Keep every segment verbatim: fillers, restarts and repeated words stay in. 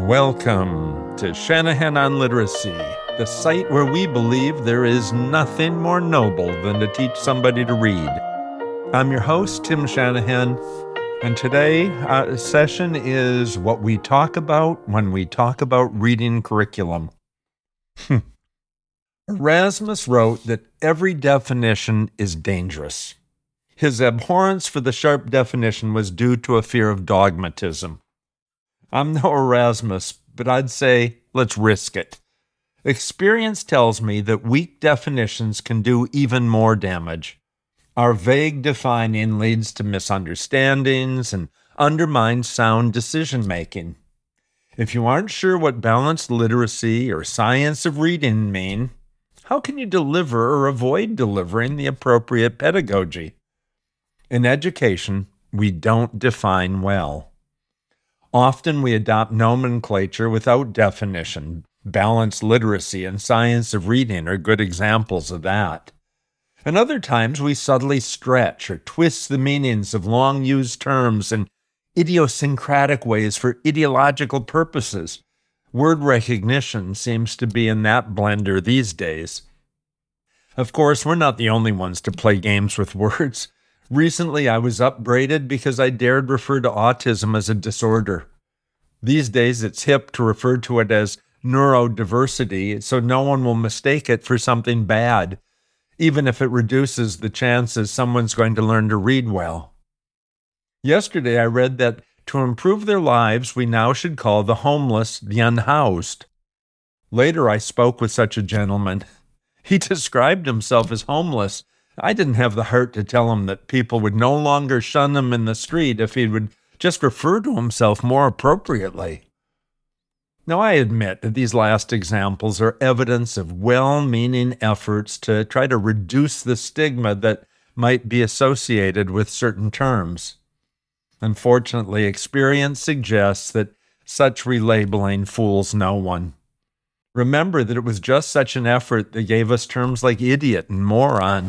Welcome to Shanahan on Literacy, the site where we believe there is nothing more noble than to teach somebody to read. I'm your host, Tim Shanahan, and today's uh, session is what we talk about when we talk about reading curriculum. Erasmus wrote that every definition is dangerous. His abhorrence for the sharp definition was due to a fear of dogmatism. I'm no Erasmus, but I'd say let's risk it. Experience tells me that weak definitions can do even more damage. Our vague defining leads to misunderstandings and undermines sound decision-making. If you aren't sure what balanced literacy or science of reading mean, how can you deliver or avoid delivering the appropriate pedagogy? In education, we don't define well. Often we adopt nomenclature without definition. Balanced literacy and science of reading are good examples of that. And other times we subtly stretch or twist the meanings of long-used terms in idiosyncratic ways for ideological purposes. Word recognition seems to be in that blender these days. Of course, we're not the only ones to play games with words. Recently, I was upbraided because I dared refer to autism as a disorder. These days, it's hip to refer to it as neurodiversity, so no one will mistake it for something bad, even if it reduces the chances someone's going to learn to read well. Yesterday, I read that to improve their lives, we now should call the homeless the unhoused. Later, I spoke with such a gentleman. He described himself as homeless. I didn't have the heart to tell him that people would no longer shun him in the street if he would just refer to himself more appropriately. Now, I admit that these last examples are evidence of well-meaning efforts to try to reduce the stigma that might be associated with certain terms. Unfortunately, experience suggests that such relabeling fools no one. Remember that it was just such an effort that gave us terms like idiot and moron.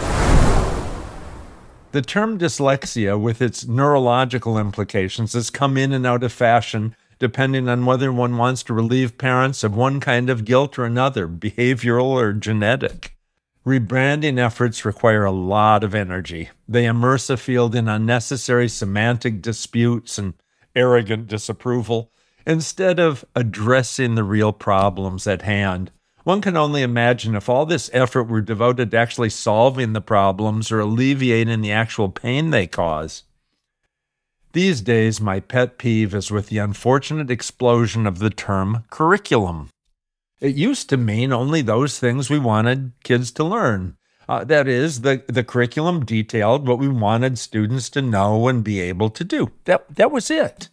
The term dyslexia, with its neurological implications, has come in and out of fashion depending on whether one wants to relieve parents of one kind of guilt or another, behavioral or genetic. Rebranding efforts require a lot of energy. They immerse a field in unnecessary semantic disputes and arrogant disapproval, instead of addressing the real problems at hand. One can only imagine if all this effort were devoted to actually solving the problems or alleviating the actual pain they cause. These days, my pet peeve is with the unfortunate explosion of the term curriculum. It used to mean only those things we wanted kids to learn. Uh, that is, the, the curriculum detailed what we wanted students to know and be able to do. That, that was it.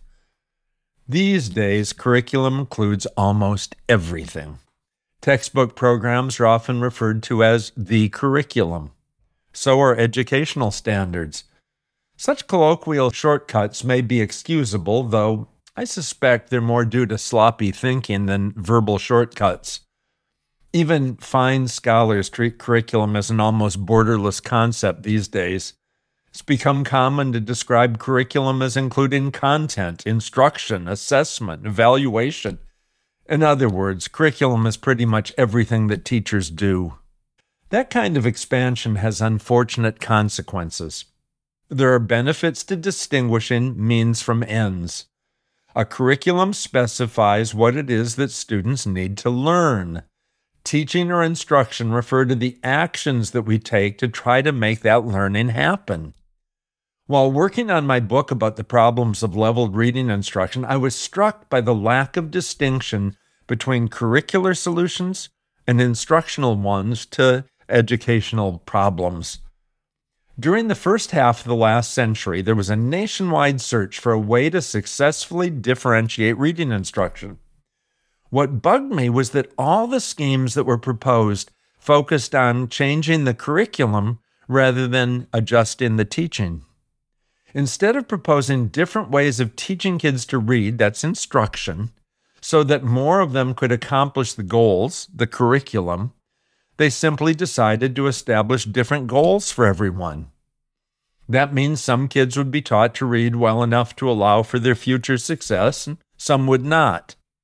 These days, curriculum includes almost everything. Textbook programs are often referred to as the curriculum. So are educational standards. Such colloquial shortcuts may be excusable, though I suspect they're more due to sloppy thinking than verbal shortcuts. Even fine scholars treat curriculum as an almost borderless concept these days. It's become common to describe curriculum as including content, instruction, assessment, evaluation. In other words, curriculum is pretty much everything that teachers do. That kind of expansion has unfortunate consequences. There are benefits to distinguishing means from ends. A curriculum specifies what it is that students need to learn. Teaching or instruction refer to the actions that we take to try to make that learning happen. While working on my book about the problems of leveled reading instruction, I was struck by the lack of distinction between curricular solutions and instructional ones to educational problems. During the first half of the last century, there was a nationwide search for a way to successfully differentiate reading instruction. What bugged me was that all the schemes that were proposed focused on changing the curriculum rather than adjusting the teaching. Instead of proposing different ways of teaching kids to read, that's instruction, so that more of them could accomplish the goals, the curriculum, they simply decided to establish different goals for everyone. That means some kids would be taught to read well enough to allow for their future success, and some would not.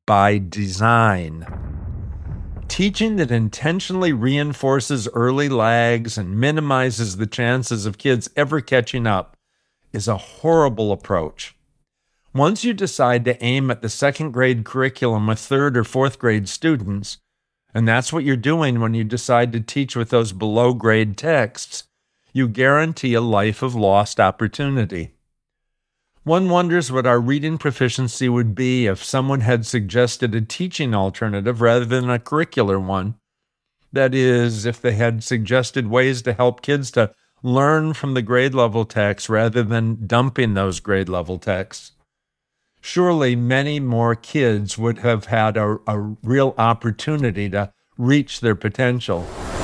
by design. Teaching that intentionally reinforces early lags and minimizes the chances of kids ever catching up is a horrible approach. Once you decide to aim at the second grade curriculum with third or fourth grade students, and that's what you're doing when you decide to teach with those below grade texts, you guarantee a life of lost opportunity. One wonders what our reading proficiency would be if someone had suggested a teaching alternative rather than a curricular one. That is, if they had suggested ways to help kids to learn from the grade level texts rather than dumping those grade level texts. Surely many more kids would have had a, a real opportunity to reach their potential.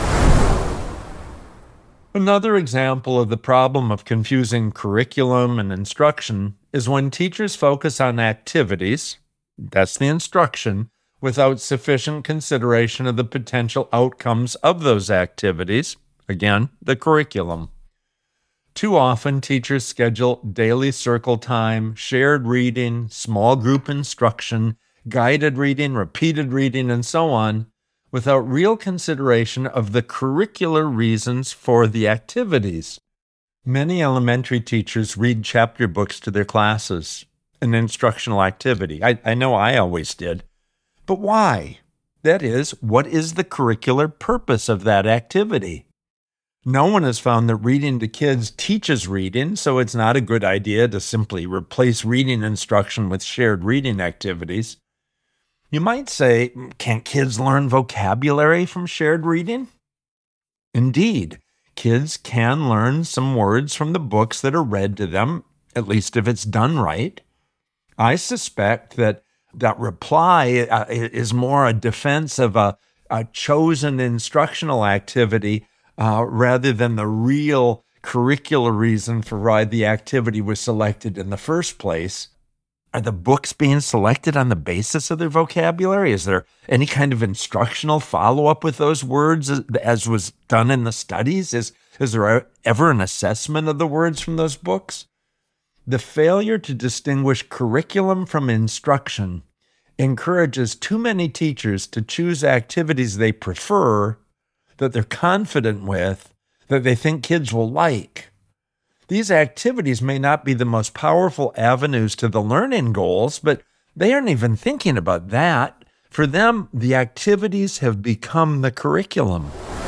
Another example of the problem of confusing curriculum and instruction is when teachers focus on activities, that's the instruction, without sufficient consideration of the potential outcomes of those activities, again, the curriculum. Too often, teachers schedule daily circle time, shared reading, small group instruction, guided reading, repeated reading, and so on, without real consideration of the curricular reasons for the activities. Many elementary teachers read chapter books to their classes, an instructional activity. I, I know I always did. But why? That is, what is the curricular purpose of that activity? No one has found that reading to kids teaches reading, so it's not a good idea to simply replace reading instruction with shared reading activities. You might say, can't kids learn vocabulary from shared reading? Indeed, kids can learn some words from the books that are read to them, at least if it's done right. I suspect that that reply uh, is more a defense of a, a chosen instructional activity uh, rather than the real curricular reason for why the activity was selected in the first place. Are the books being selected on the basis of their vocabulary? Is there any kind of instructional follow-up with those words as, as was done in the studies? Is, is there ever an assessment of the words from those books? The failure to distinguish curriculum from instruction encourages too many teachers to choose activities they prefer, that they're confident with, that they think kids will like. These activities may not be the most powerful avenues to the learning goals, but they aren't even thinking about that. For them, the activities have become the curriculum.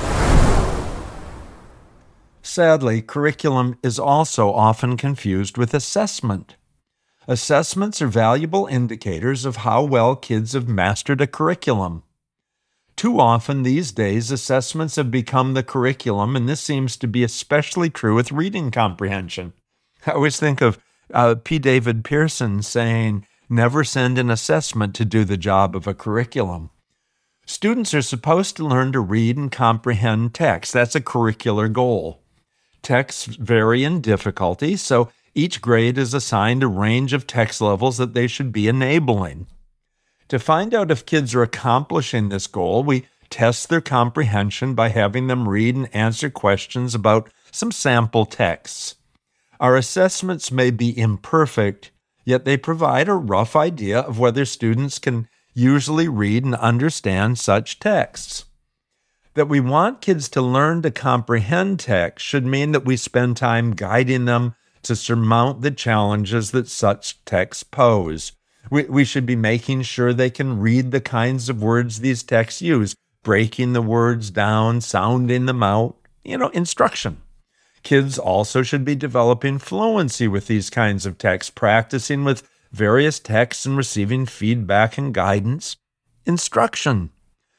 Sadly, curriculum is also often confused with assessment. Assessments are valuable indicators of how well kids have mastered a curriculum. Too often these days, assessments have become the curriculum, and this seems to be especially true with reading comprehension. I always think of uh, P. David Pearson saying, never send an assessment to do the job of a curriculum. Students are supposed to learn to read and comprehend text. That's a curricular goal. Texts vary in difficulty, so each grade is assigned a range of text levels that they should be enabling. To find out if kids are accomplishing this goal, we test their comprehension by having them read and answer questions about some sample texts. Our assessments may be imperfect, yet they provide a rough idea of whether students can usually read and understand such texts. That we want kids to learn to comprehend text should mean that we spend time guiding them to surmount the challenges that such texts pose. We, we should be making sure they can read the kinds of words these texts use, breaking the words down, sounding them out, you know, instruction. Kids also should be developing fluency with these kinds of texts, practicing with various texts and receiving feedback and guidance, instruction.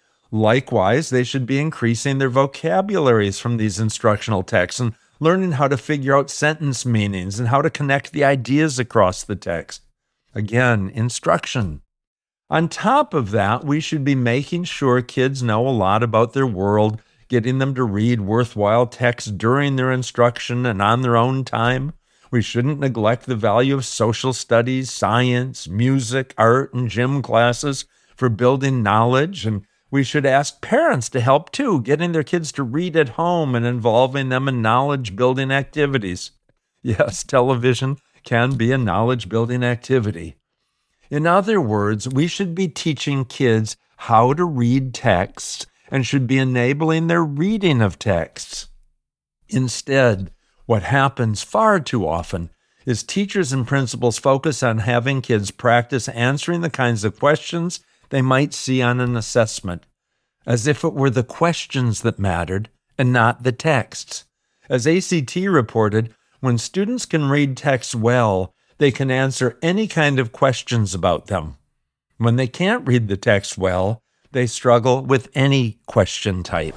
Likewise, they should be increasing their vocabularies from these instructional texts and learning how to figure out sentence meanings and how to connect the ideas across the text. Again, instruction. On top of that, we should be making sure kids know a lot about their world, getting them to read worthwhile texts during their instruction and on their own time. We shouldn't neglect the value of social studies, science, music, art, and gym classes for building knowledge, and we should ask parents to help too, getting their kids to read at home and involving them in knowledge-building activities. Yes, television can be a knowledge-building activity. In other words, we should be teaching kids how to read texts and should be enabling their reading of texts. Instead, what happens far too often is teachers and principals focus on having kids practice answering the kinds of questions they might see on an assessment, as if it were the questions that mattered and not the texts. As A C T reported, when students can read texts well, they can answer any kind of questions about them. When they can't read the text well, they struggle with any question type.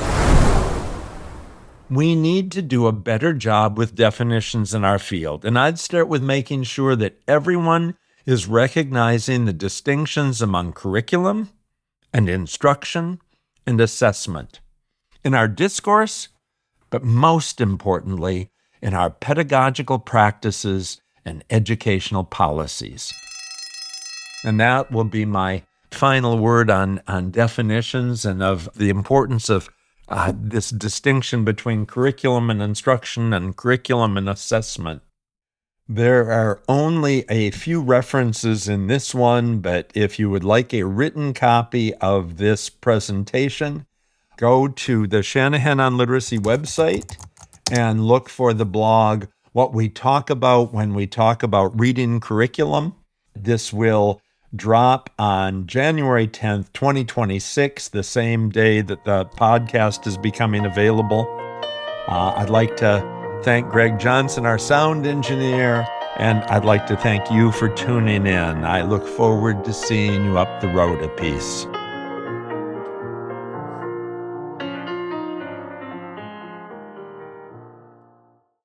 We need to do a better job with definitions in our field, and I'd start with making sure that everyone is recognizing the distinctions among curriculum and instruction and assessment in our discourse, but most importantly, in our pedagogical practices and educational policies. And that will be my final word on, on definitions and of the importance of uh, this distinction between curriculum and instruction and curriculum and assessment. There are only a few references in this one, but if you would like a written copy of this presentation, go to the Shanahan on Literacy website and look for the blog, What We Talk About When We Talk About Reading Curriculum. This will drop on January tenth, twenty twenty-six, the same day that the podcast is becoming available. Uh, I'd like to thank Greg Johnson, our sound engineer, and I'd like to thank you for tuning in. I look forward to seeing you up the road a piece.